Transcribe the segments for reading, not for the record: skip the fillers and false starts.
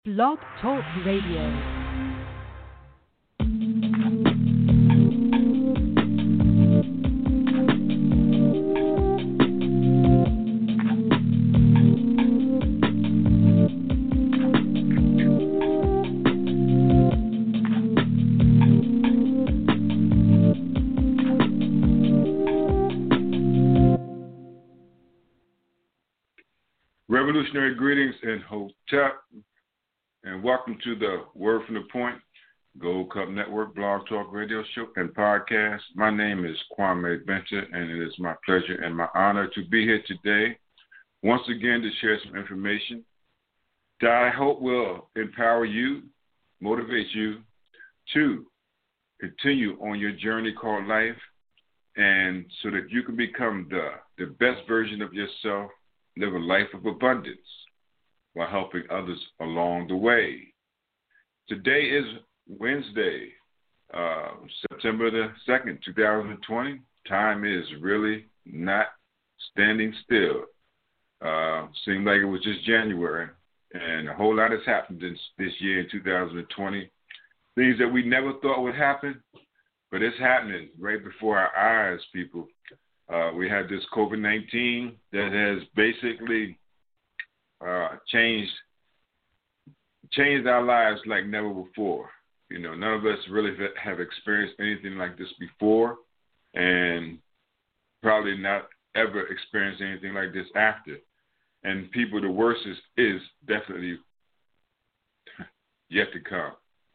Blog Talk Radio. Revolutionary greetings and hotep, and welcome to the Word from the Point, Gold Cup Network, Blog Talk Radio Show and Podcast. My name is Kwame Bencher, and it is my pleasure and my honor to be here today, once again to share some information that I hope will empower you, motivate you to continue on your journey called life, and so that you can become the best version of yourself, live a life of abundance while helping others along the way. Today is Wednesday, September the 2nd, 2020. Time is really not standing still. Seemed like it was just January, and a whole lot has happened this year in 2020. Things that we never thought would happen, but it's happening right before our eyes, people. We have this COVID-19 that has basically changed our lives like never before. You know, none of us really have experienced anything like this before, and probably not ever experienced anything like this after. And people, the worst is definitely yet to come.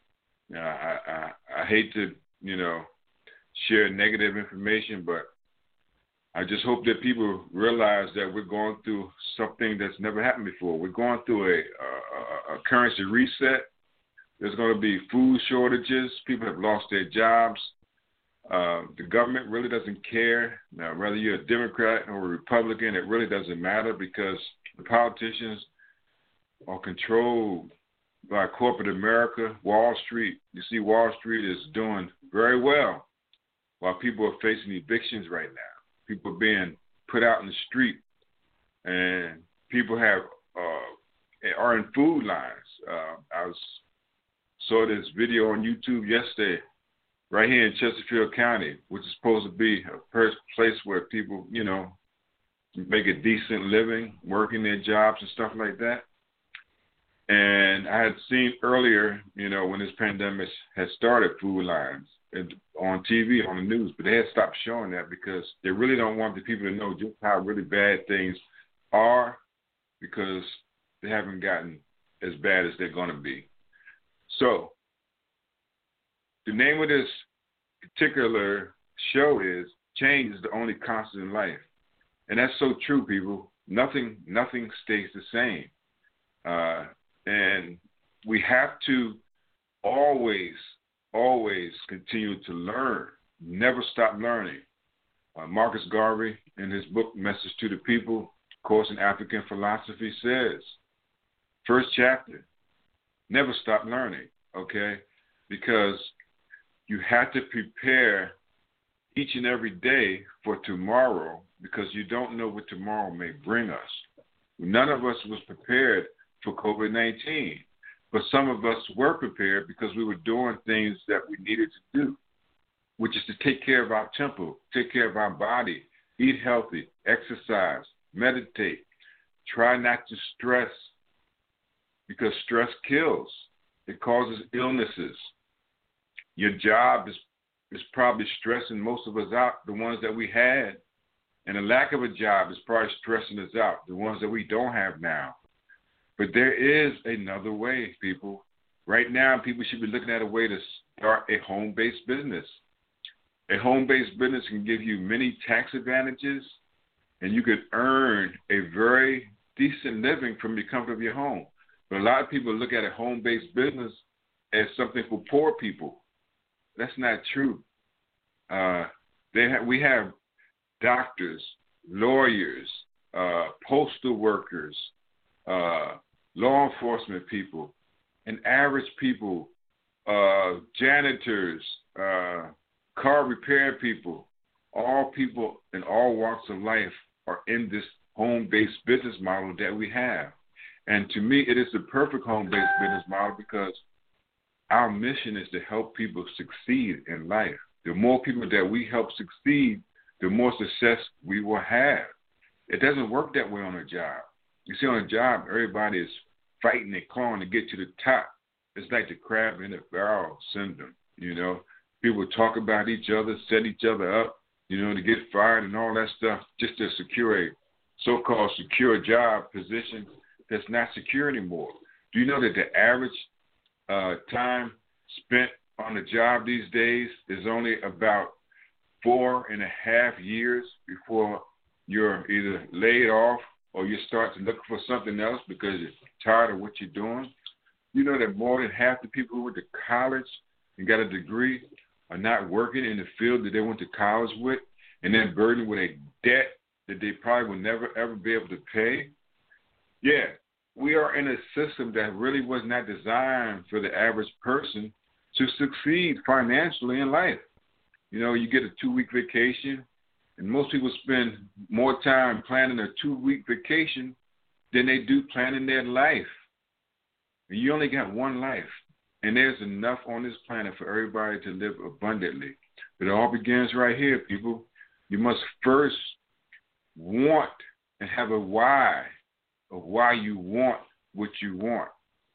I hate to, share negative information, but I just hope that people realize that we're going through something that's never happened before. We're going through a currency reset. There's going to be food shortages. People have lost their jobs. The government really doesn't care. Now, whether you're a Democrat or a Republican, it really doesn't matter, because the politicians are controlled by corporate America, Wall Street. You see, Wall Street is doing very well while people are facing evictions right now. People are being put out in the street, and people are in food lines. I saw this video on YouTube yesterday, right here in Chesterfield County, which is supposed to be a place where people, make a decent living, working their jobs and stuff like that. And I had seen earlier, when this pandemic had started, food lines on TV, on the news, but they had stopped showing that because they really don't want the people to know just how really bad things are, because they haven't gotten as bad as they're going to be. So the name of this particular show is Change is the Only Constant in Life. And that's so true, people. Nothing stays the same. And we have to always continue to learn, never stop learning. Marcus Garvey, in his book, Message to the People, Course in African Philosophy, says, first chapter, never stop learning, okay? Because you have to prepare each and every day for tomorrow, because you don't know what tomorrow may bring us. None of us was prepared for COVID-19. But some of us were prepared because we were doing things that we needed to do, which is to take care of our temple, take care of our body, eat healthy, exercise, meditate, try not to stress, because stress kills. It causes illnesses. Your job is probably stressing most of us out, the ones that we had, and the lack of a job is probably stressing us out, the ones that we don't have now. But there is another way, people. Right now, people should be looking at a way to start a home-based business. A home-based business can give you many tax advantages, and you can earn a very decent living from the comfort of your home. But a lot of people look at a home-based business as something for poor people. That's not true. We have doctors, lawyers, postal workers, law enforcement people, and average people, janitors, car repair people. All people in all walks of life are in this home-based business model that we have. And to me, it is the perfect home-based business model because our mission is to help people succeed in life. The more people that we help succeed, the more success we will have. It doesn't work that way on a job. You see, on a job, everybody is fighting and clawing to get to the top. It's like the crab in the barrel syndrome, you know. People talk about each other, set each other up, you know, to get fired and all that stuff just to secure a so-called secure job position that's not secure anymore. Do you know that the average time spent on the job these days is only about 4.5 years before you're either laid off or you start to look for something else because you're tired of what you're doing? You know that more than half the people who went to college and got a degree are not working in the field that they went to college with, and then burdened with a debt that they probably will never, ever be able to pay? Yeah, we are in a system that really was not designed for the average person to succeed financially in life. You know, you get a 2-week vacation, and most people spend more time planning a 2-week vacation than they do planning their life. And you only got one life, and there's enough on this planet for everybody to live abundantly. But it all begins right here, people. You must first want and have a why of why you want what you want.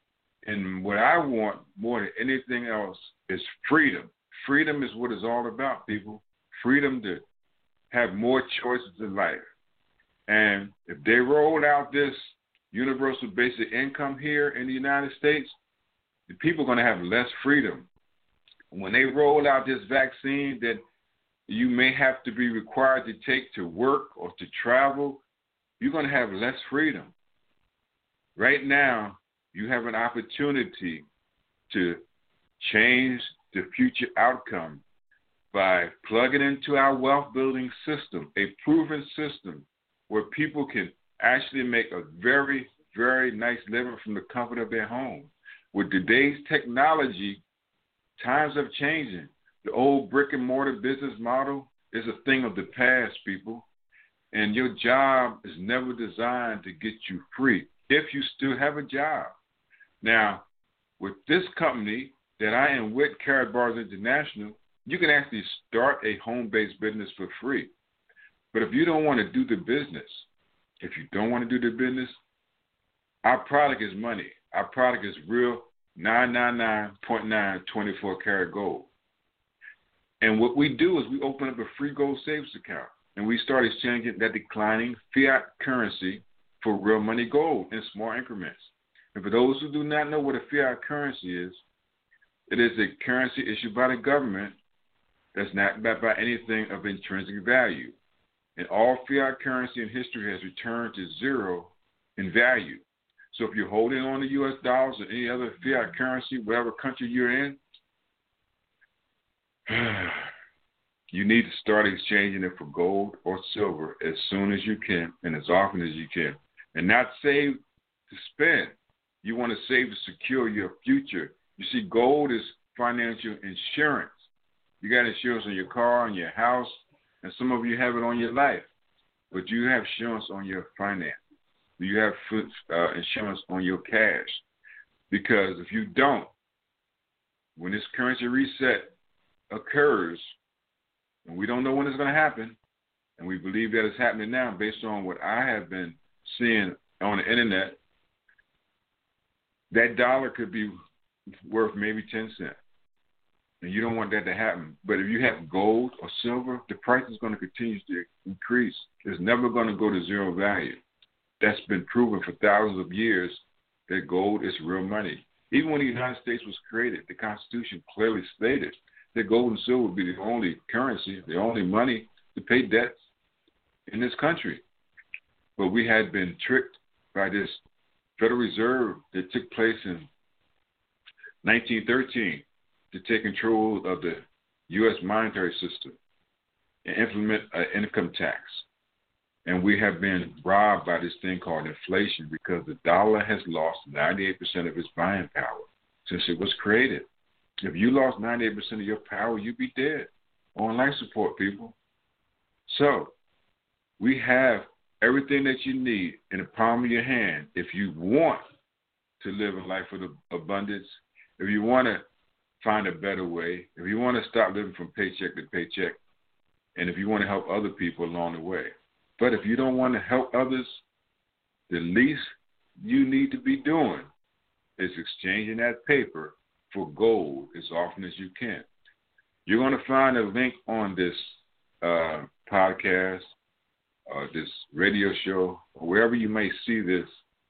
And what I want more than anything else is freedom. Freedom is what it's all about, people. Freedom to have more choices in life. And if they roll out this universal basic income here in the United States, the people are going to have less freedom. When they roll out this vaccine that you may have to be required to take to work or to travel, you're going to have less freedom. Right now, you have an opportunity to change the future outcome by plugging into our wealth building system, a proven system where people can actually make a very, very nice living from the comfort of their home. With today's technology, times are changing. The old brick and mortar business model is a thing of the past, people. And your job is never designed to get you free if you still have a job. Now, with this company that I am with, Karatbars International, you can actually start a home-based business for free. But if you don't want to do the business, our product is money. Our product is real 999.9 24-karat gold. And what we do is we open up a free gold savings account, and we start exchanging that declining fiat currency for real money gold in small increments. And for those who do not know what a fiat currency is, it is a currency issued by the government that's not backed by anything of intrinsic value. And all fiat currency in history has returned to zero in value. So if you're holding on to U.S. dollars or any other fiat currency, whatever country you're in, you need to start exchanging it for gold or silver as soon as you can and as often as you can. And not save to spend. You want to save to secure your future. You see, gold is financial insurance. You got insurance on your car, on your house, and some of you have it on your life. But you have insurance on your finance. You have insurance on your cash. Because if you don't, when this currency reset occurs, and we don't know when it's going to happen, and we believe that it's happening now based on what I have been seeing on the internet, that dollar could be worth maybe 10 cents. And you don't want that to happen. But if you have gold or silver, the price is going to continue to increase. It's never going to go to zero value. That's been proven for thousands of years that gold is real money. Even when the United States was created, the Constitution clearly stated that gold and silver would be the only currency, the only money to pay debts in this country. But we had been tricked by this Federal Reserve that took place in 1913 to take control of the U.S. monetary system and implement an income tax. And we have been robbed by this thing called inflation because the dollar has lost 98% of its buying power since it was created. If you lost 98% of your power, you'd be dead on life support, people. So we have everything that you need in the palm of your hand if you want to live a life of abundance, if you want to find a better way, if you want to stop living from paycheck to paycheck, and if you want to help other people along the way. But if you don't want to help others, the least you need to be doing is exchanging that paper for gold as often as you can. You're going to find a link on this podcast, this radio show, or wherever you may see this,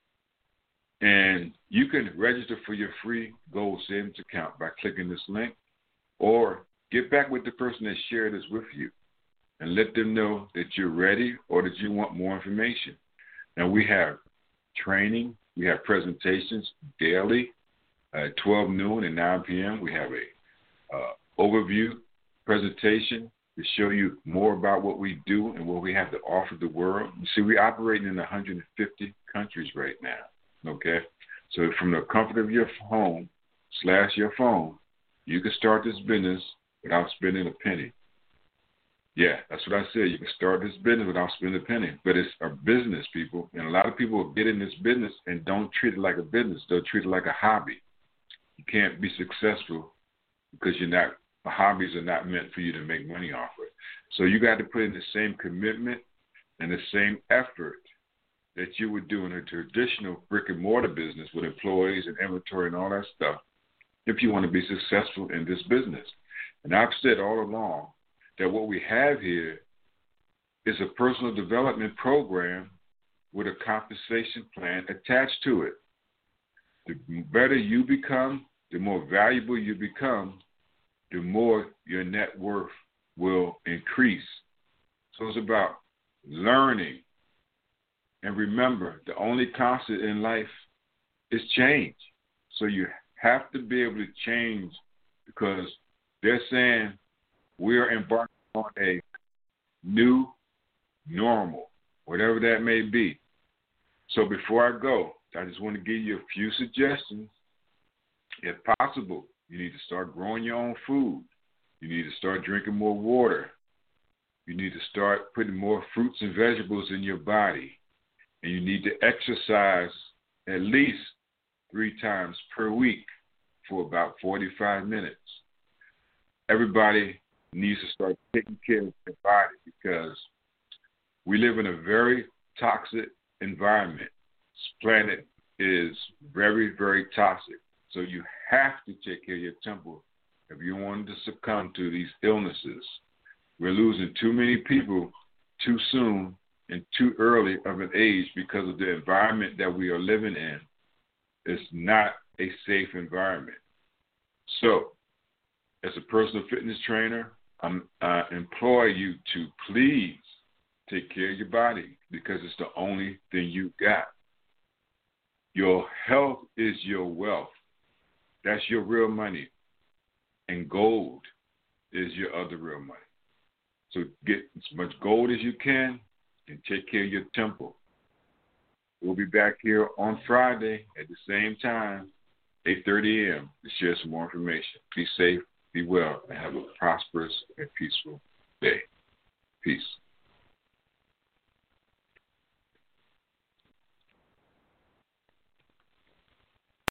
and you can register for your free gold savings account by clicking this link, or get back with the person that shared this with you and let them know that you're ready or that you want more information. Now, we have training. We have presentations daily at 12 noon and 9 p.m. We have a overview presentation to show you more about what we do and what we have to offer the world. You see, we're operating in 150 countries right now, okay? So from the comfort of your home / your phone, you can start this business without spending a penny. Yeah, that's what I said. You can start this business without spending a penny. But it's a business, people. And a lot of people get in this business and don't treat it like a business. They'll treat it like a hobby. You can't be successful because hobbies are not meant for you to make money off of. So you got to put in the same commitment and the same effort that you would do in a traditional brick and mortar business with employees and inventory and all that stuff if you want to be successful in this business. And I've said all along that what we have here is a personal development program with a compensation plan attached to it. The better you become, the more valuable you become, the more your net worth will increase. So it's about learning. And remember, the only constant in life is change. So you have to be able to change, because they're saying we're embarking on a new normal, whatever that may be. So before I go, I just want to give you a few suggestions. If possible, you need to start growing your own food. You need to start drinking more water. You need to start putting more fruits and vegetables in your body. And you need to exercise at least 3 times per week for about 45 minutes. Everybody needs to start taking care of their body, because we live in a very toxic environment. This planet is very, very toxic. So you have to take care of your temple if you want to succumb to these illnesses. We're losing too many people too soon and too early of an age because of the environment that we are living in. It's not a safe environment. So, as a personal fitness trainer, I implore you to please take care of your body, because it's the only thing you got. Your health is your wealth. That's your real money. And gold is your other real money. So get as much gold as you can and take care of your temple. We'll be back here on Friday at the same time, 8:30 a.m. to share some more information. Be safe, be well, and have a prosperous and peaceful day. Peace.